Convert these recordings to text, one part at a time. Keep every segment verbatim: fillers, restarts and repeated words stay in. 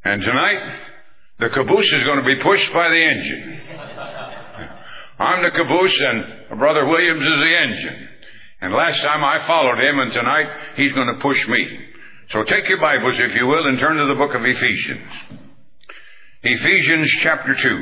And tonight, the caboose is going to be pushed by the engine. I'm the caboose and Brother Williams is the engine. And last time I followed him, and tonight he's going to push me. So take your Bibles, if you will, and turn to the book of Ephesians. Ephesians chapter two.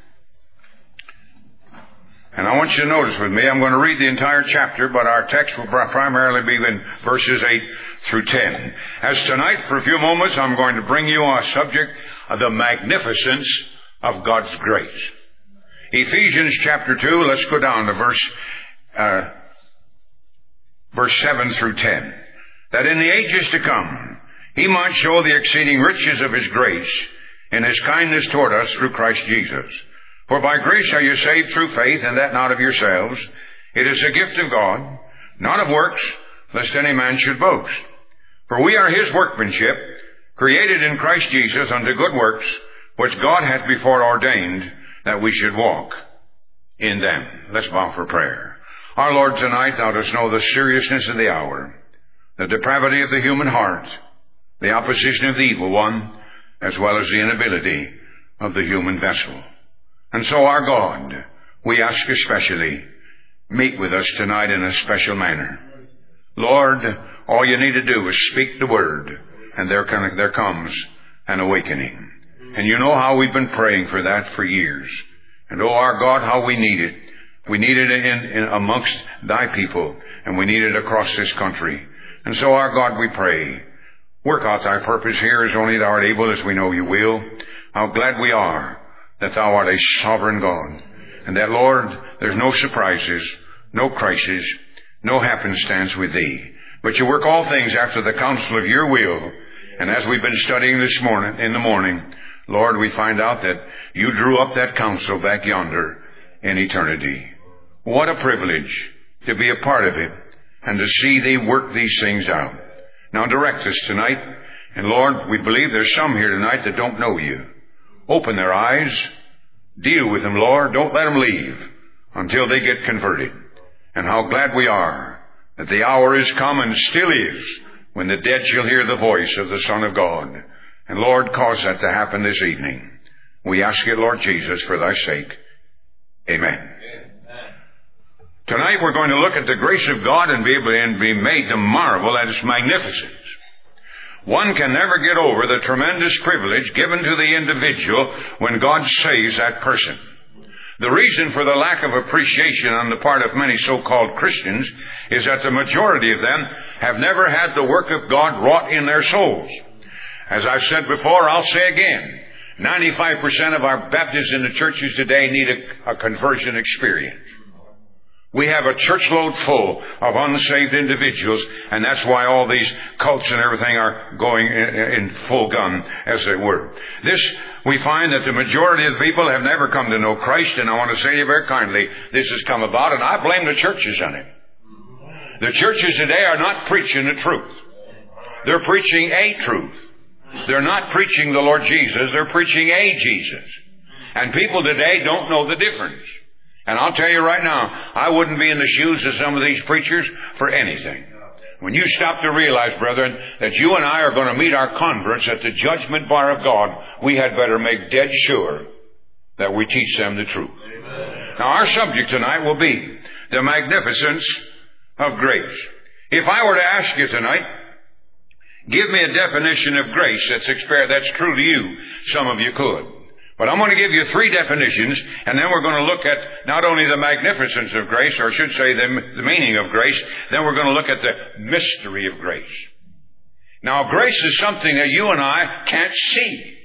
And I want you to notice with me, I'm going to read the entire chapter, but our text will primarily be in verses eight through ten. As tonight, for a few moments, I'm going to bring you a subject of the magnificence of God's grace. Ephesians chapter two, let's go down to verse, uh, verse seven through ten. That in the ages to come, He might show the exceeding riches of His grace in His kindness toward us through Christ Jesus. For by grace are you saved through faith, and that not of yourselves. It is a gift of God, not of works, lest any man should boast. For we are His workmanship, created in Christ Jesus unto good works, which God hath before ordained that we should walk in them. Let's bow for prayer. Our Lord, tonight Thou dost know the seriousness of the hour, the depravity of the human heart, the opposition of the evil one, as well as the inability of the human vessel. And so, our God, we ask especially, meet with us tonight in a special manner. Lord, all you need to do is speak the word, and there, can, there comes an awakening. And you know how we've been praying for that for years. And oh, our God, how we need it. We need it in, in amongst thy people, and we need it across this country. And so, our God, we pray, work out thy purpose here as only thou art able, as we know you will. How glad we are that thou art a sovereign God, and that, Lord, there's no surprises, no crisis, no happenstance with thee. But you work all things after the counsel of your will. And as we've been studying this morning, in the morning, Lord, we find out that you drew up that counsel back yonder in eternity. What a privilege to be a part of it and to see thee work these things out. Now direct us tonight. And Lord, we believe there's some here tonight that don't know you. Open their eyes. Deal with them, Lord. Don't let them leave until they get converted. And how glad we are that the hour is come and still is when the dead shall hear the voice of the Son of God. And Lord, cause that to happen this evening. We ask it, Lord Jesus, for thy sake. Amen. Amen. Tonight we're going to look at the grace of God and be able to be made to marvel at its magnificence. One can never get over the tremendous privilege given to the individual when God saves that person. The reason for the lack of appreciation on the part of many so-called Christians is that the majority of them have never had the work of God wrought in their souls. As I've said before, I'll say again, ninety-five percent of our Baptists in the churches today need a, a conversion experience. We have a church load full of unsaved individuals, and that's why all these cults and everything are going in, in full gun, as it were. This, we find that the majority of the people have never come to know Christ, and I want to say to you very kindly, this has come about, and I blame the churches on it. The churches today are not preaching the truth. They're preaching a truth. They're not preaching the Lord Jesus, they're preaching a Jesus. And people today don't know the difference. And I'll tell you right now, I wouldn't be in the shoes of some of these preachers for anything. When you stop to realize, brethren, that you and I are going to meet our converts at the judgment bar of God, we had better make dead sure that we teach them the truth. Amen. Now, our subject tonight will be the magnificence of grace. If I were to ask you tonight, give me a definition of grace that's exper- that's true to you, some of you could. But I'm going to give you three definitions, and then we're going to look at not only the magnificence of grace, or I should say the, the meaning of grace, then we're going to look at the mystery of grace. Now, grace is something that you and I can't see.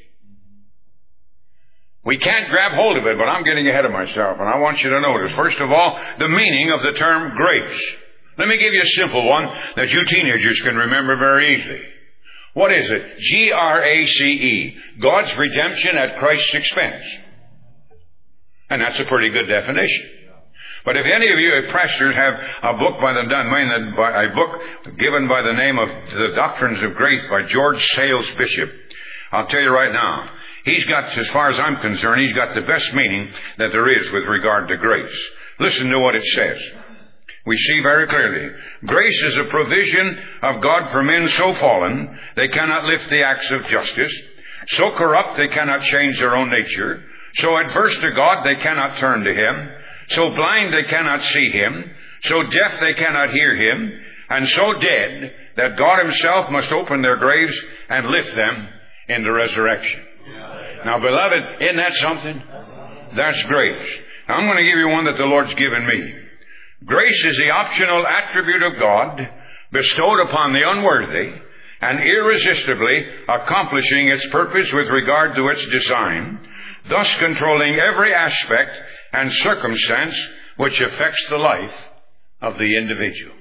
We can't grab hold of it, but I'm getting ahead of myself, and I want you to notice, first of all, the meaning of the term grace. Let me give you a simple one that you teenagers can remember very easily. What is it? G R A C E. God's redemption at Christ's expense. And that's a pretty good definition. But if any of you pastors have a book by the by a book given by the name of The Doctrines of Grace by George Sales Bishop, I'll tell you right now, he's got, as far as I'm concerned, he's got the best meaning that there is with regard to grace. Listen to what it says. We see very clearly, grace is a provision of God for men so fallen they cannot lift the axe of justice. So corrupt they cannot change their own nature. So adverse to God they cannot turn to Him. So blind they cannot see Him. So deaf they cannot hear Him. And so dead that God Himself must open their graves and lift them into resurrection. Now, beloved, isn't that something? That's grace. Now, I'm going to give you one that the Lord's given me. Grace is the optional attribute of God bestowed upon the unworthy and irresistibly accomplishing its purpose with regard to its design, thus controlling every aspect and circumstance which affects the life of the individual.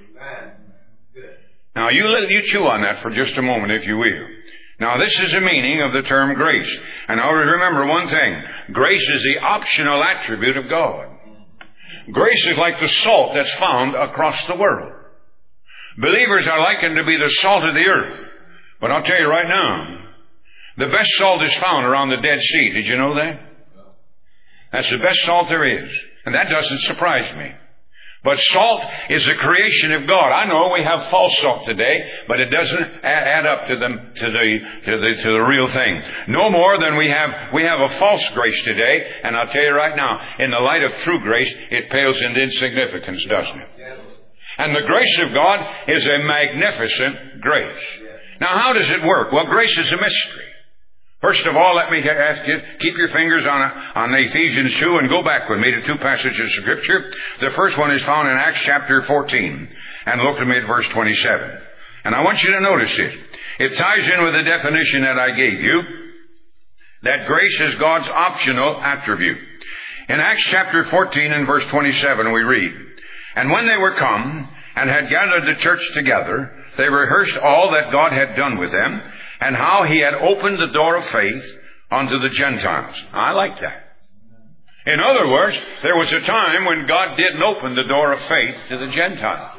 Now, you, you chew on that for just a moment, if you will. Now, this is the meaning of the term grace. And always remember one thing. Grace is the optional attribute of God. Grace is like the salt that's found across the world. Believers are likened to be the salt of the earth. But I'll tell you right now, the best salt is found around the Dead Sea. Did you know that? That's the best salt there is. And that doesn't surprise me. But salt is a creation of God. I know we have false salt today, but it doesn't add up to the to the to the to the real thing. No more than we have we have a false grace today, and I'll tell you right now, in the light of true grace, it pales into insignificance, doesn't it? And the grace of God is a magnificent grace. Now, how does it work? Well, grace is a mystery. First of all, let me ask you, keep your fingers on, on Ephesians two and go back with me to two passages of Scripture. The first one is found in Acts chapter fourteen. And look at me at verse twenty-seven. And I want you to notice it. It ties in with the definition that I gave you, that grace is God's optional attribute. In Acts chapter fourteen and verse twenty-seven we read, "And when they were come and had gathered the church together, they rehearsed all that God had done with them, and how He had opened the door of faith unto the Gentiles." I like that. In other words, there was a time when God didn't open the door of faith to the Gentiles.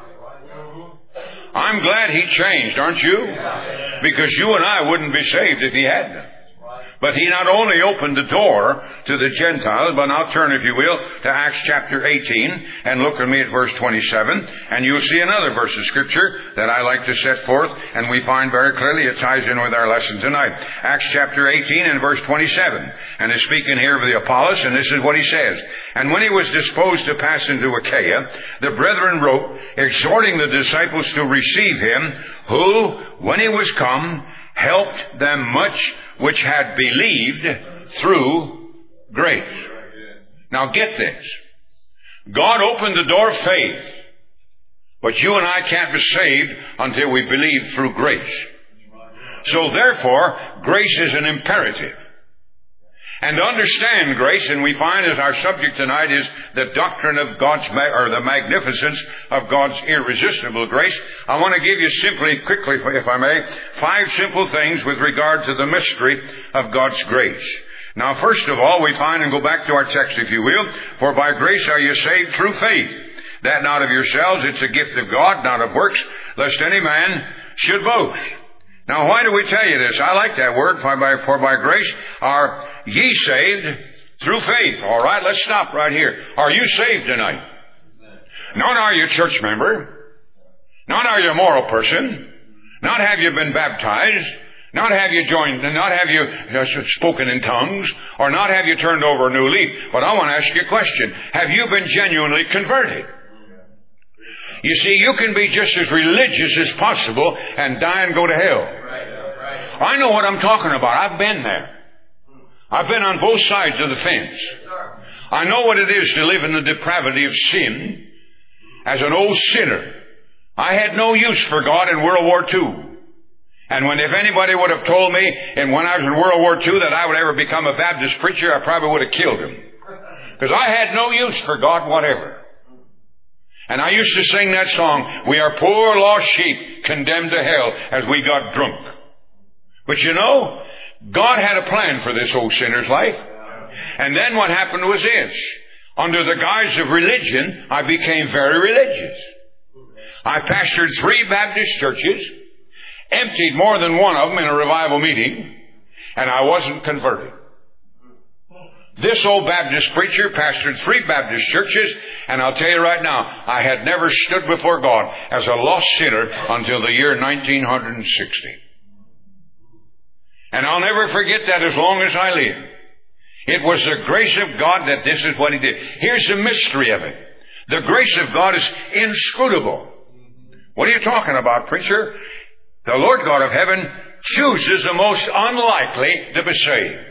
I'm glad He changed, aren't you? Because you and I wouldn't be saved if He hadn't. But He not only opened the door to the Gentiles, but now turn, if you will, to Acts chapter eighteen and look at me at verse twenty-seven, and you'll see another verse of Scripture that I like to set forth, and we find very clearly it ties in with our lesson tonight. Acts chapter eighteen and verse twenty-seven, and is speaking here of the Apollos, and this is what he says. "And when he was disposed to pass into Achaia, the brethren wrote, exhorting the disciples to receive him, who, when he was come, helped them much which had believed through grace." Now get this. God opened the door of faith, but you and I can't be saved until we believe through grace. So therefore, grace is an imperative. And to understand grace, and we find as our subject tonight is the doctrine of God's, or the magnificence of God's irresistible grace, I want to give you simply, quickly, if I may, five simple things with regard to the mystery of God's grace. Now, first of all, we find, and go back to our text, if you will, "For by grace are you saved through faith, that not of yourselves, it's a gift of God, not of works, lest any man should boast." Now, why do we tell you this? I like that word, for by, for by grace are ye saved through faith. All right, let's stop right here. Are you saved tonight? Not are you a church member. Not are you a moral person. Not have you been baptized. Not have you joined, not have you spoken in tongues. Or not have you turned over a new leaf. But I want to ask you a question. Have you been genuinely converted? You see, you can be just as religious as possible and die and go to hell. I know what I'm talking about. I've been there. I've been on both sides of the fence. I know what it is to live in the depravity of sin as an old sinner. I had no use for God in World War Two. And when if anybody would have told me and when I was in World War Two that I would ever become a Baptist preacher, I probably would have killed him. Because I had no use for God whatever. And I used to sing that song, "We are poor lost sheep condemned to hell as we got drunk." But you know, God had a plan for this old sinner's life. And then what happened was this. Under the guise of religion, I became very religious. I pastored three Baptist churches, emptied more than one of them in a revival meeting, and I wasn't converted. This old Baptist preacher pastored three Baptist churches, and I'll tell you right now, I had never stood before God as a lost sinner until the year nineteen sixty. And I'll never forget that as long as I live. It was the grace of God that this is what He did. Here's the mystery of it. The grace of God is inscrutable. What are you talking about, preacher? The Lord God of heaven chooses the most unlikely to be saved.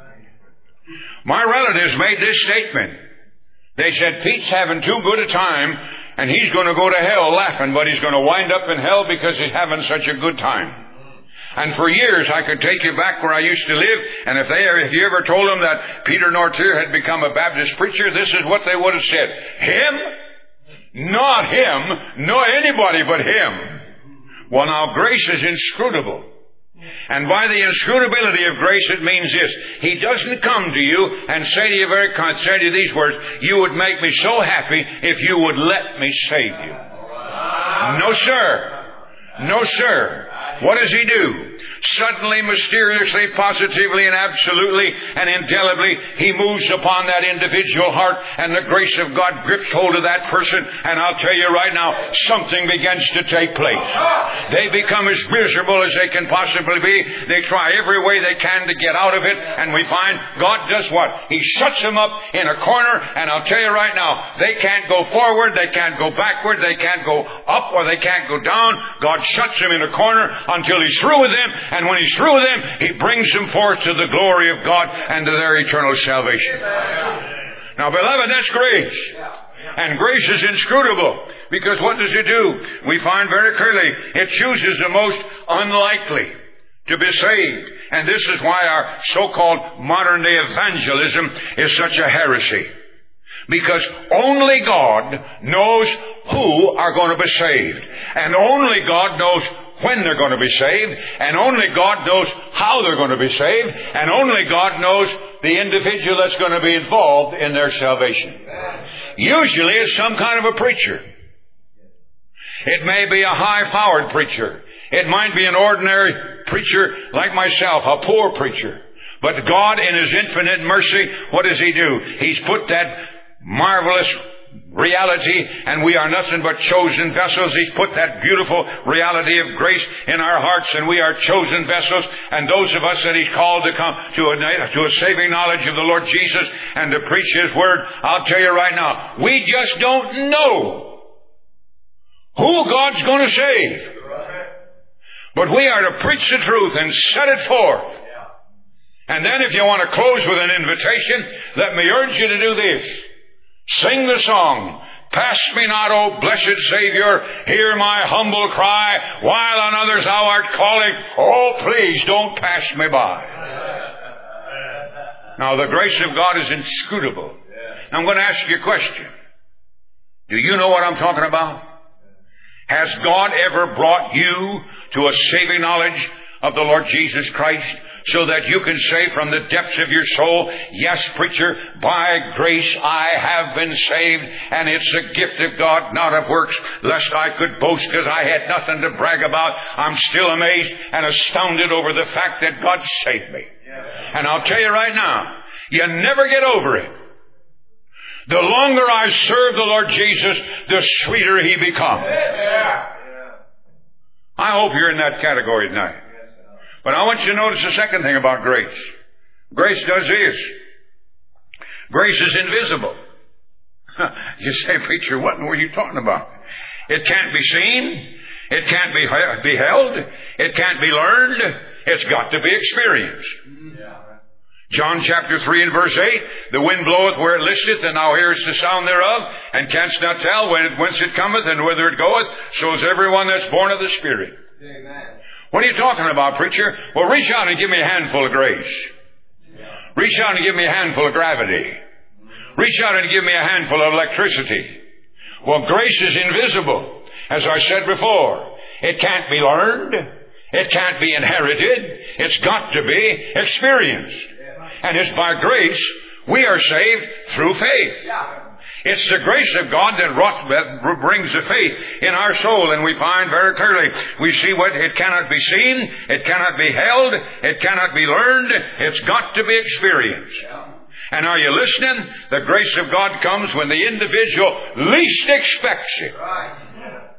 My relatives made this statement. They said, Pete's having too good a time, and he's going to go to hell laughing, but he's going to wind up in hell because he's having such a good time. And for years I could take you back where I used to live, and if they, if you ever told them that Peter Nortier had become a Baptist preacher, this is what they would have said. Him? Not him. Not anybody but him. Well, now, grace is inscrutable. And by the inscrutability of grace, it means this. He doesn't come to you and say to you very say to you these words, you would make me so happy if you would let me save you. No, sir. No, sir. What does He do? Suddenly, mysteriously, positively, and absolutely, and indelibly, He moves upon that individual heart, and the grace of God grips hold of that person, and I'll tell you right now, something begins to take place. They become as miserable as they can possibly be. They try every way they can to get out of it, and we find God does what? He shuts them up in a corner, and I'll tell you right now, they can't go forward, they can't go backward, they can't go up, or they can't go down. God shuts them in a corner until He's through with them, and when He's through with them, He brings them forth to the glory of God and to their eternal salvation. Now, beloved, that's grace. And grace is inscrutable, because what does it do? We find very clearly it chooses the most unlikely to be saved. And this is why our so-called modern day evangelism is such a heresy. Because only God knows who are going to be saved. And only God knows when they're going to be saved. And only God knows how they're going to be saved. And only God knows the individual that's going to be involved in their salvation. Usually it's some kind of a preacher. It may be a high-powered preacher. It might be an ordinary preacher like myself, a poor preacher. But God, in His infinite mercy, what does He do? He's put that marvelous reality, and we are nothing but chosen vessels. He's put that beautiful reality of grace in our hearts, and we are chosen vessels. And those of us that He's called to come to a, to a saving knowledge of the Lord Jesus and to preach His Word, I'll tell you right now, we just don't know who God's going to save. But we are to preach the truth and set it forth. And then if you want to close with an invitation, let me urge you to do this. Sing the song, Pass me not, O blessed Savior, hear my humble cry, while on others thou art calling, oh please don't pass me by. Now the grace of God is inscrutable. Now I'm going to ask you a question. Do you know what I'm talking about? Has God ever brought you to a saving knowledge of the Lord Jesus Christ, so that you can say from the depths of your soul, yes, preacher, by grace I have been saved, and it's a gift of God, not of works, lest I could boast, because I had nothing to brag about. I'm still amazed and astounded over the fact that God saved me. And I'll tell you right now, you never get over it. The longer I serve the Lord Jesus, the sweeter He becomes. I hope you're in that category tonight. But I want you to notice the second thing about grace. Grace does this. Grace is invisible. You say, preacher, what were you talking about? It can't be seen. It can't be beheld. It can't be learned. It's got to be experienced. John chapter three and verse eight, the wind bloweth where it listeth, and thou hearest the sound thereof, and canst not tell when it, whence it cometh and whither it goeth. So is everyone that's born of the Spirit. Amen. What are you talking about, preacher? Well, reach out and give me a handful of grace. Reach out and give me a handful of gravity. Reach out and give me a handful of electricity. Well, grace is invisible. As I said before, it can't be learned. It can't be inherited. It's got to be experienced. And it's by grace we are saved through faith. It's the grace of God that, wrought, that brings the faith in our soul. And we find very clearly, we see what it cannot be seen, it cannot be held, it cannot be learned, it's got to be experienced. And are you listening? The grace of God comes when the individual least expects it.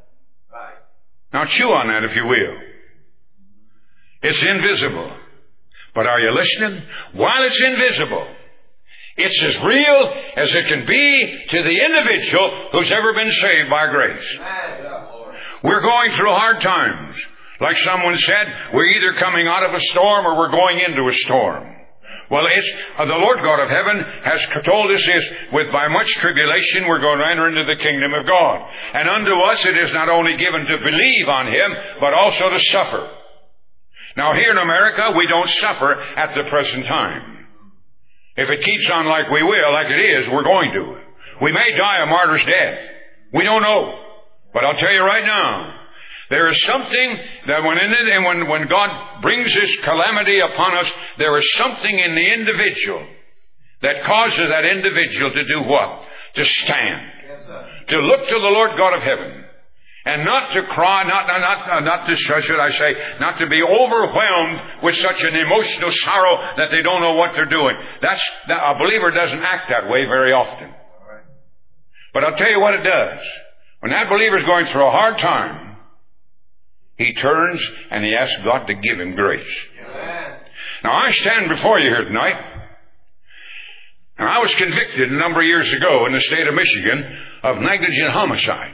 Now chew on that if you will. It's invisible. But are you listening? While it's invisible, it's as real as it can be to the individual who's ever been saved by grace. We're going through hard times. Like someone said, we're either coming out of a storm or we're going into a storm. Well, it's, uh, the Lord God of heaven has told us this, with by much tribulation we're going to enter into the kingdom of God. And unto us it is not only given to believe on Him, but also to suffer. Now here in America, we don't suffer at the present time. If it keeps on like we will, like it is, we're going to. We may die a martyr's death. We don't know. But I'll tell you right now, there is something that when in it, and when, when God brings His calamity upon us, there is something in the individual that causes that individual to do what? To stand. Yes, sir. To look to the Lord God of heaven. And not to cry, not, not, not, not to, should I say, not to be overwhelmed with such an emotional sorrow that they don't know what they're doing. That's, that, a believer doesn't act that way very often. But I'll tell you what it does. When that believer is going through a hard time, he turns and he asks God to give him grace. Amen. Now I stand before you here tonight, and I was convicted a number of years ago in the state of Michigan of negligent homicide.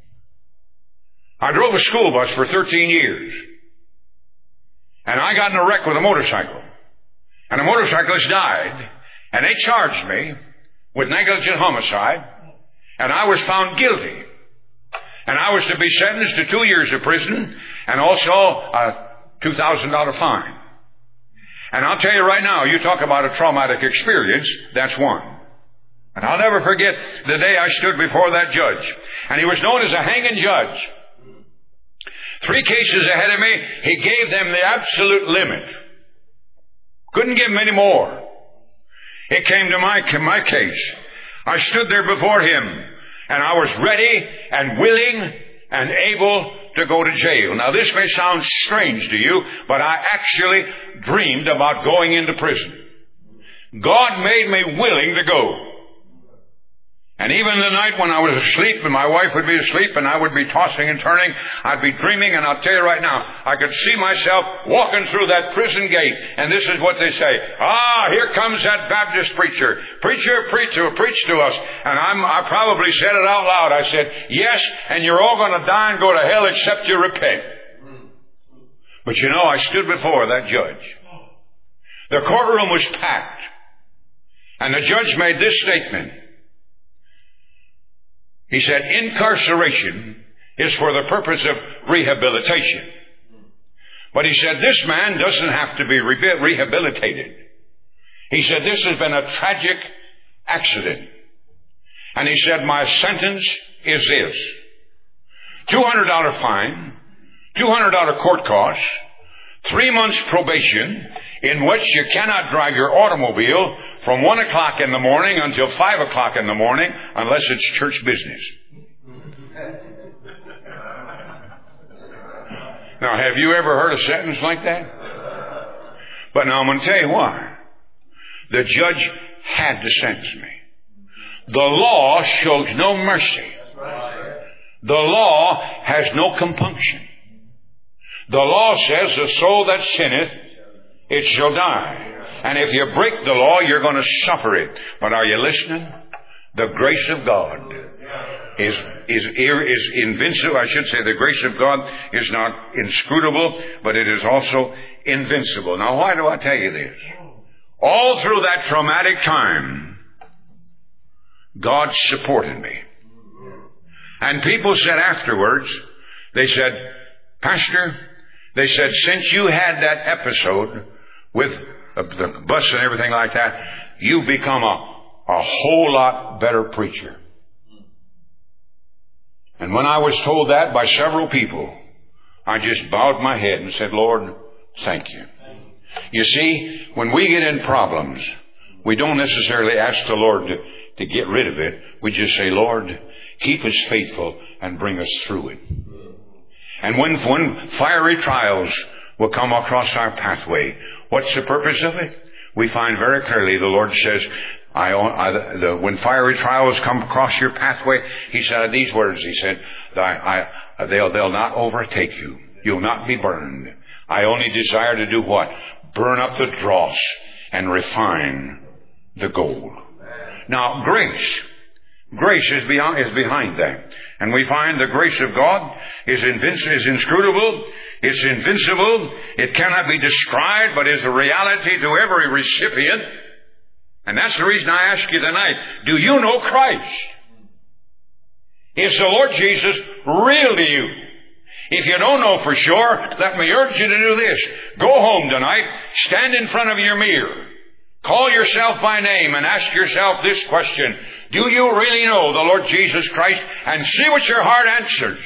I drove a school bus for thirteen years, and I got in a wreck with a motorcycle, and a motorcyclist died, and they charged me with negligent homicide, and I was found guilty. And I was to be sentenced to two years of prison and also a two thousand dollars fine. And I'll tell you right now, you talk about a traumatic experience, that's one. And I'll never forget the day I stood before that judge. And he was known as a hanging judge. Three cases ahead of me, he gave them the absolute limit. Couldn't give them any more. It came to my, my case. I stood there before him. And I was ready and willing and able to go to jail. Now this may sound strange to you, but I actually dreamed about going into prison. God made me willing to go. And even the night when I was asleep and my wife would be asleep and I would be tossing and turning, I'd be dreaming, and I'll tell you right now, I could see myself walking through that prison gate, and this is what they say. Ah, here comes that Baptist preacher. Preacher, preacher, preach to us. And I'm, I probably said it out loud. I said, yes, and you're all going to die and go to hell except you repent. But you know, I stood before that judge. The courtroom was packed. And the judge made this statement. He said, incarceration is for the purpose of rehabilitation. But he said, this man doesn't have to be re- rehabilitated. He said, this has been a tragic accident. And he said, my sentence is this. two hundred dollars fine, two hundred dollars court costs, three months probation, in which you cannot drive your automobile from one o'clock in the morning until five o'clock in the morning unless it's church business. Now, have you ever heard a sentence like that? But now I'm going to tell you why. The judge had to sentence me. The law shows no mercy. The law has no compunction. The law says the soul that sinneth, it shall die. And if you break the law, you're going to suffer it. But are you listening? The grace of God is, is, is invincible. I should say the grace of God is not inscrutable, but it is also invincible. Now, why do I tell you this? All through that traumatic time, God supported me. And people said afterwards, they said, Pastor, they said, since you had that episode with the bus and everything like that, you've become a, a whole lot better preacher. And when I was told that by several people, I just bowed my head and said, Lord, thank you. You see, when we get in problems, we don't necessarily ask the Lord to, to get rid of it. We just say, Lord, keep us faithful and bring us through it. And when, when fiery trials will come across our pathway, what's the purpose of it? We find very clearly the Lord says, I, I, the, when fiery trials come across your pathway, He said these words, He said, I, I, they'll, they'll not overtake you. You'll not be burned. I only desire to do what? burn up the dross and refine the gold. Now, grace. Grace is behind, is behind that. And we find the grace of God is, invinci- is inscrutable, it's invincible, it cannot be described, but is a reality to every recipient. And that's the reason I ask you tonight, do you know Christ? Is the Lord Jesus real to you? If you don't know for sure, let me urge you to do this. Go home tonight, stand in front of your mirror, call yourself by name and ask yourself this question. Do you really know the Lord Jesus Christ? And see what your heart answers.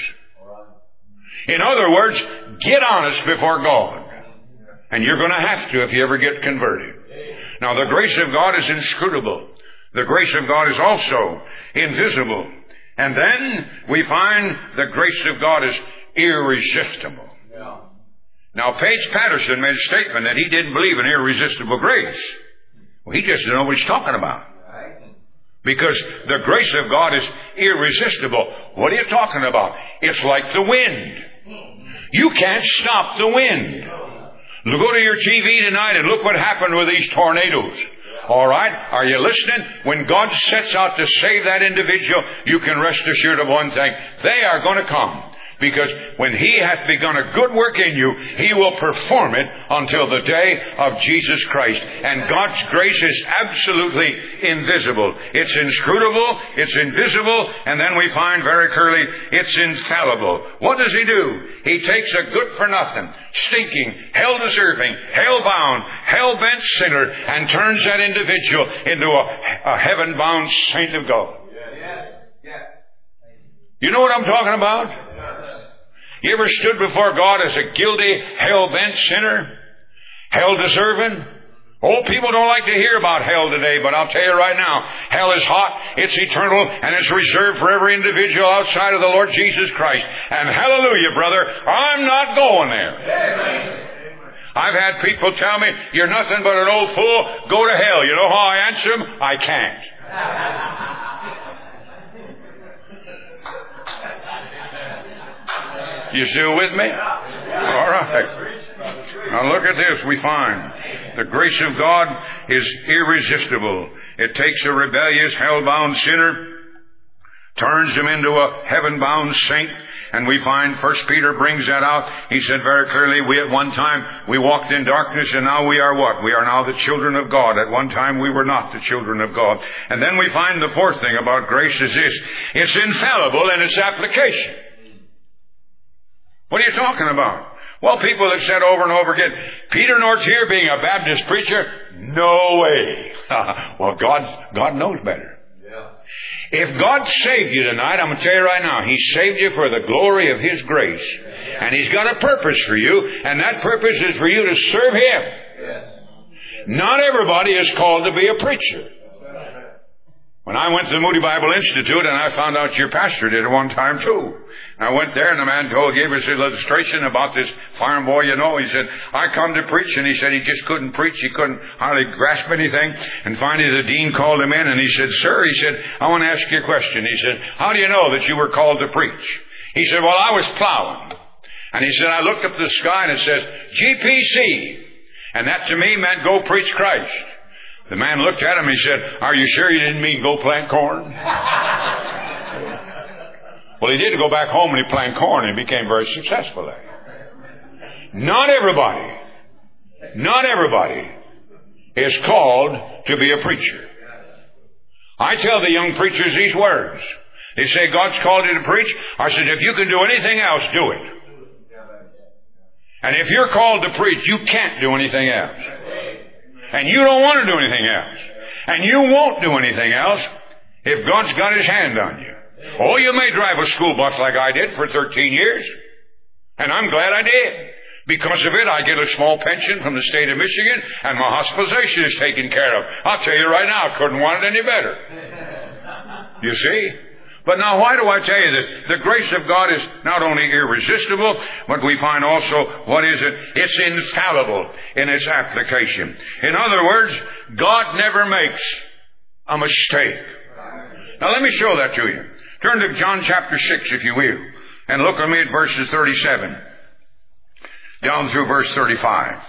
In other words, get honest before God. And you're going to have to if you ever get converted. Now, the grace of God is inscrutable. The grace of God is also invisible. And then we find the grace of God is irresistible. Now, Page Patterson made a statement that he didn't believe in irresistible grace. Well, he just didn't know what he's talking about. Because the grace of God is irresistible. What are you talking about? It's like the wind. You can't stop the wind. Go to your T V tonight and look what happened with these tornadoes. All right? Are you listening? When God sets out to save that individual, you can rest assured of one thing. They are going to come. Because when He hath begun a good work in you, He will perform it until the day of Jesus Christ. And God's grace is absolutely invisible. It's inscrutable, it's invisible, and then we find very clearly it's infallible. What does He do? He takes a good-for-nothing, stinking, hell-deserving, hell-bound, hell-bent sinner and turns that individual into a, a heaven-bound saint of God. Yes. Yes. You know what I'm talking about? You ever stood before God as a guilty, hell-bent sinner? Hell-deserving? Oh, people don't like to hear about hell today, but I'll tell you right now, hell is hot, it's eternal, and it's reserved for every individual outside of the Lord Jesus Christ. And hallelujah, brother, I'm not going there. I've had people tell me, you're nothing but an old fool, go to hell. You know how I answer them? I can't. You still with me? All right. Now look at this. We find the grace of God is irresistible. It takes a rebellious, hell-bound sinner, turns him into a heaven-bound saint, and we find First Peter brings that out. He said very clearly, we at one time, we walked in darkness, and now we are what? We are now the children of God. At one time, we were not the children of God. And then we find the fourth thing about grace is this. It's infallible in its application. What are you talking about? Well, people have said over and over again, Peter Nortier being a Baptist preacher? No way. Well, God, God knows better. Yeah. If God saved you tonight, I'm going to tell you right now, He saved you for the glory of His grace. Yeah. And He's got a purpose for you, and that purpose is for you to serve Him. Yes. Not everybody is called to be a preacher. When I went to the Moody Bible Institute, and I found out your pastor did at one time too. I went there, and the man told, gave us an illustration about this farm boy, you know. He said, I come to preach, and he said he just couldn't preach. He couldn't hardly grasp anything. And finally the dean called him in, and he said, sir, he said, I want to ask you a question. He said, how do you know that you were called to preach? He said, well, I was plowing. And he said, I looked up to the sky, and it says, G P C. And that to me meant go preach Christ. The man looked at him and he said, are you sure you didn't mean go plant corn? Well, he did go back home and he planted corn and he became very successful there. Not everybody, not everybody is called to be a preacher. I tell the young preachers these words. They say, God's called you to preach. I said, if you can do anything else, do it. And if you're called to preach, you can't do anything else. And you don't want to do anything else. And you won't do anything else if God's got His hand on you. Oh, you may drive a school bus like I did for thirteen years. And I'm glad I did. Because of it, I get a small pension from the state of Michigan, and my hospitalization is taken care of. I'll tell you right now, I couldn't want it any better. You see? But now, why do I tell you this? The grace of God is not only irresistible, but we find also, what is it? It's infallible in its application. In other words, God never makes a mistake. Now, let me show that to you. Turn to John chapter six, if you will, and look with me at verses thirty-seven down through verse thirty-five.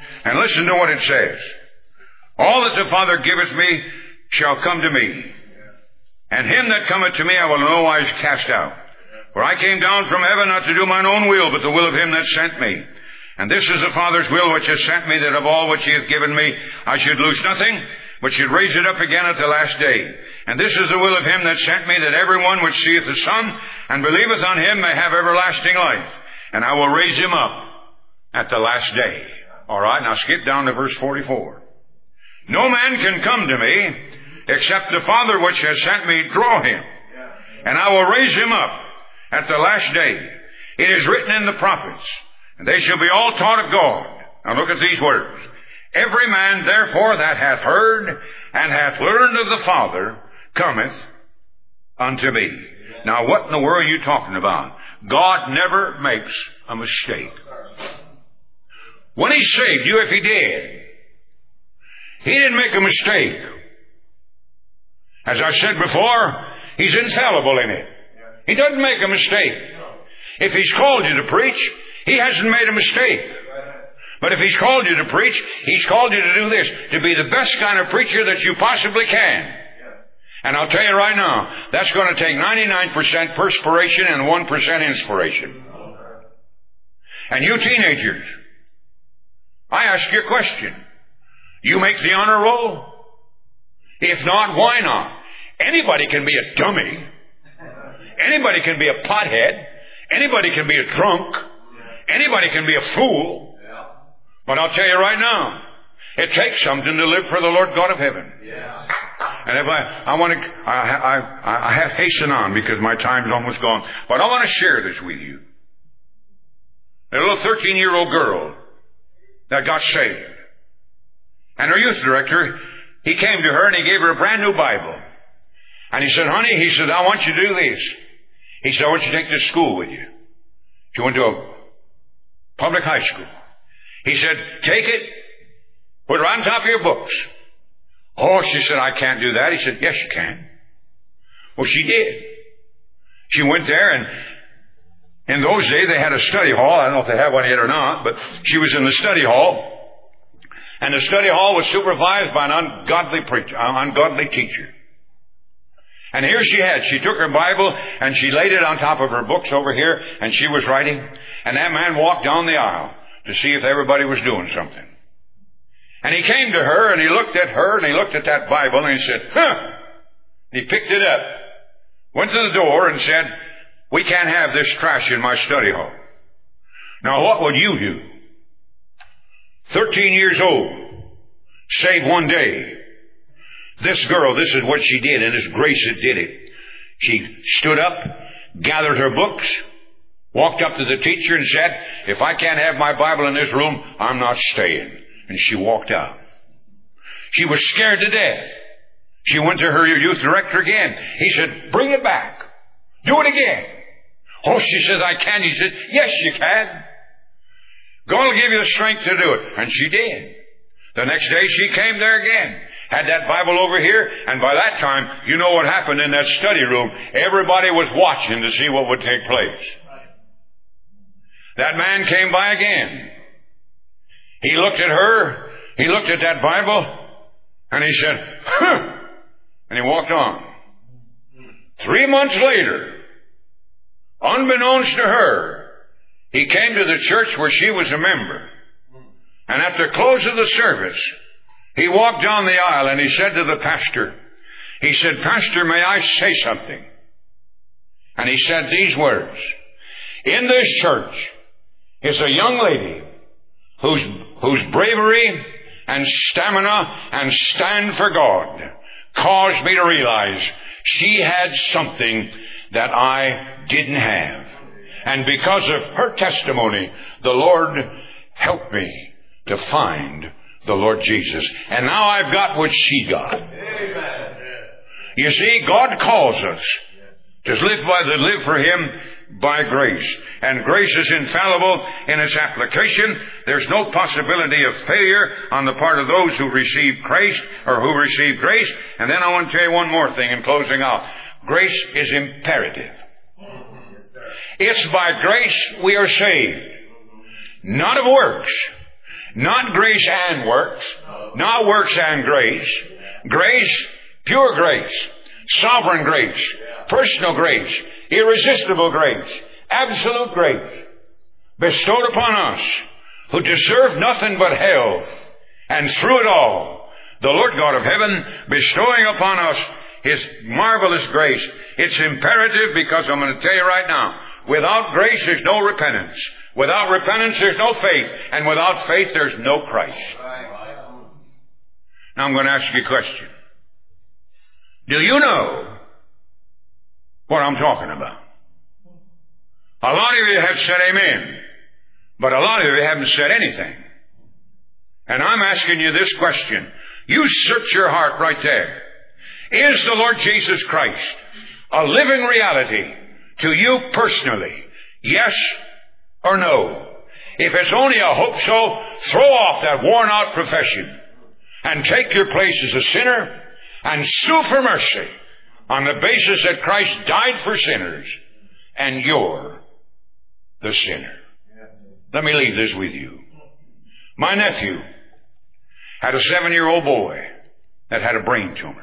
And listen to what it says. All that the Father giveth me shall come to me. And him that cometh to me I will in no wise cast out. For I came down from heaven not to do mine own will, but the will of him that sent me. And this is the Father's will which has sent me, that of all which he hath given me I should lose nothing, but should raise it up again at the last day. And this is the will of him that sent me, that every one which seeth the Son and believeth on him may have everlasting life. And I will raise him up at the last day. All right, now skip down to verse forty-four. No man can come to me except the Father which has sent me draw him. And I will raise him up at the last day. It is written in the prophets, and they shall be all taught of God. Now look at these words. Every man therefore that hath heard and hath learned of the Father cometh unto me. Now what in the world are you talking about? God never makes a mistake. When he saved you, if he did, he didn't make a mistake. As I said before, he's infallible in it. He doesn't make a mistake. If he's called you to preach, he hasn't made a mistake. But if he's called you to preach, he's called you to do this, to be the best kind of preacher that you possibly can. And I'll tell you right now, that's going to take ninety-nine percent perspiration and one percent inspiration. And you teenagers, I ask you a question. You make the honor roll? If not, why not? Anybody can be a dummy. Anybody can be a pothead. Anybody can be a drunk. Anybody can be a fool. But I'll tell you right now, it takes something to live for the Lord God of heaven. And if I, I want to, I, I, I have hasten on because my time's almost gone. But I want to share this with you. A little thirteen-year-old girl that got saved. And her youth director, he came to her and he gave her a brand new Bible. And he said, honey, he said, I want you to do this. He said, I want you to take this to school with you. She went to a public high school. He said, take it, put it on top of your books. Oh, she said, I can't do that. He said, yes, you can. Well, she did. She went there, and in those days they had a study hall. I don't know if they have one yet or not, but she was in the study hall. And the study hall was supervised by an ungodly preacher, an ungodly teacher. And here she had, she took her Bible and she laid it on top of her books over here, and she was writing. And that man walked down the aisle to see if everybody was doing something. And he came to her and he looked at her and he looked at that Bible and he said, huh! He picked it up, went to the door and said, we can't have this trash in my study hall. Now what would you do? Thirteen years old, saved one day. This girl, this is what she did, and it's grace that did it. She stood up, gathered her books, walked up to the teacher and said, if I can't have my Bible in this room, I'm not staying. And she walked out. She was scared to death. She went to her youth director again. He said, bring it back. Do it again. Oh, she said, I can. He said, yes, you can. God will give you the strength to do it. And she did. The next day she came there again. Had that Bible over here, and by that time, you know what happened in that study room. Everybody was watching to see what would take place. That man came by again. He looked at her, he looked at that Bible, and he said, huh! And he walked on. Three months later, unbeknownst to her, he came to the church where she was a member. And at the close of the service, he walked down the aisle and he said to the pastor, he said, Pastor, may I say something? And he said these words, in this church is a young lady whose, whose bravery and stamina and stand for God caused me to realize she had something that I didn't have. And because of her testimony, the Lord helped me to find the Lord Jesus. And now I've got what she got. Amen. You see, God calls us to live by the live for Him by grace. And grace is infallible in its application. There's no possibility of failure on the part of those who receive Christ or who receive grace. And then I want to tell you one more thing in closing out. Grace is imperative. It's by grace we are saved, not of works, Not grace and works. Not works and grace. Grace, pure grace. Sovereign grace. Personal grace. Irresistible grace. Absolute grace. Bestowed upon us who deserve nothing but hell. And through it all, the Lord God of heaven bestowing upon us His marvelous grace. It's imperative because I'm going to tell you right now, without grace there's no repentance. Without repentance there's no faith. And without faith there's no Christ. Now I'm going to ask you a question. Do you know what I'm talking about? A lot of you have said amen, but a lot of you haven't said anything. And I'm asking you this question. You search your heart right there. Is the Lord Jesus Christ a living reality to you personally? Yes or no? If it's only a hope so, throw off that worn out profession and take your place as a sinner and sue for mercy on the basis that Christ died for sinners and you're the sinner. Let me leave this with you. My nephew had a seven-year-old boy that had a brain tumor.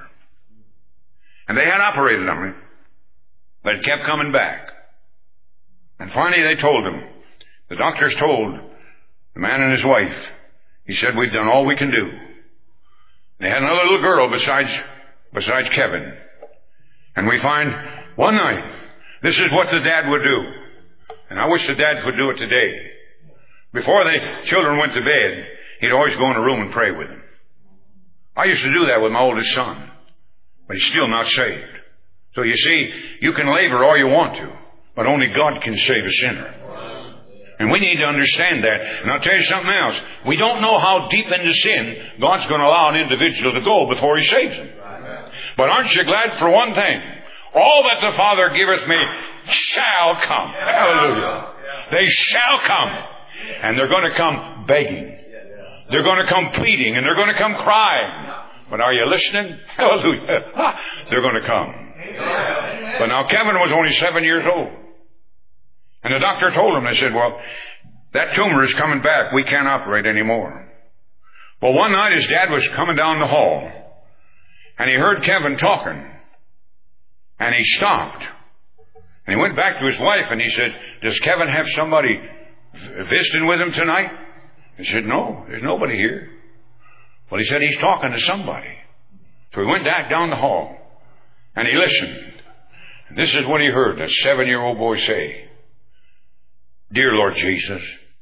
And they had operated on him, but it kept coming back. And finally they told him, the doctors told the man and his wife, he said, we've done all we can do. They had another little girl besides, besides Kevin. And we find one night, this is what the dad would do. And I wish the dads would do it today. Before the children went to bed, he'd always go in a room and pray with them. I used to do that with my oldest son. But he's still not saved. So you see, you can labor all you want to, but only God can save a sinner. And we need to understand that. And I'll tell you something else. We don't know how deep into sin God's going to allow an individual to go before He saves him. But aren't you glad for one thing? All that the Father giveth me shall come. Hallelujah. They shall come. And they're going to come begging. They're going to come pleading. And they're going to come crying. But are you listening? Hallelujah. They're going to come. But now Kevin was only seven years old. And the doctor told him, they said, well, that tumor is coming back. We can't operate anymore. Well, one night his dad was coming down the hall. And he heard Kevin talking. And he stopped. And he went back to his wife and he said, does Kevin have somebody visiting with him tonight? He said, no, there's nobody here. Well, he said he's talking to somebody. So he went back down the hall and he listened. And this is what he heard that seven-year-old boy say, dear Lord Jesus,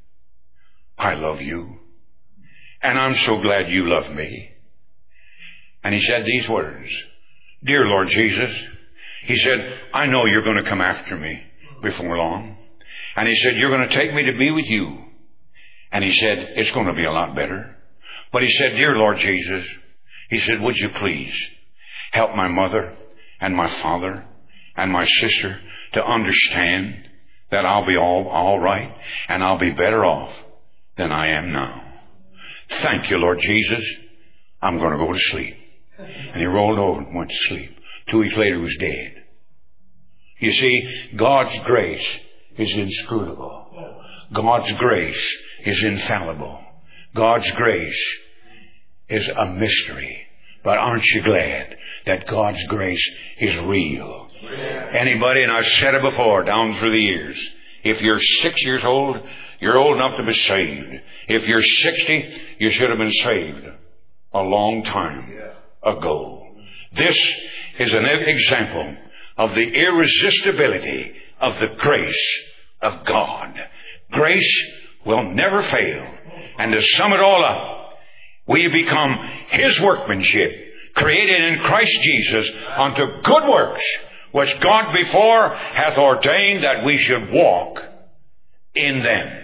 I love you. And I'm so glad you love me. And he said these words, dear Lord Jesus, he said, I know you're going to come after me before long. And he said, you're going to take me to be with you. And he said, it's going to be a lot better. But he said, dear Lord Jesus, he said, would you please help my mother and my father and my sister to understand that I'll be all, all right and I'll be better off than I am now. Thank you, Lord Jesus. I'm going to go to sleep. And he rolled over and went to sleep. Two weeks later, he was dead. You see, God's grace is inscrutable. God's grace is infallible. God's grace is a mystery. But aren't you glad that God's grace is real? Anybody, and I've said it before down through the years, if you're six years old, you're old enough to be saved. If you're sixty, you should have been saved a long time ago. This is an example of the irresistibility of the grace of God. Grace will never fail. And to sum it all up, we become His workmanship, created in Christ Jesus unto good works, which God before hath ordained that we should walk in them.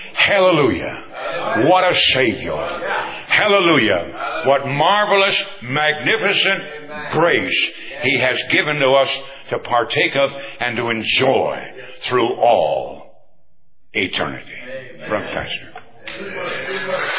Hallelujah. What a Savior. Hallelujah. What marvelous, magnificent grace He has given to us to partake of and to enjoy through all eternity. Brother Pastor.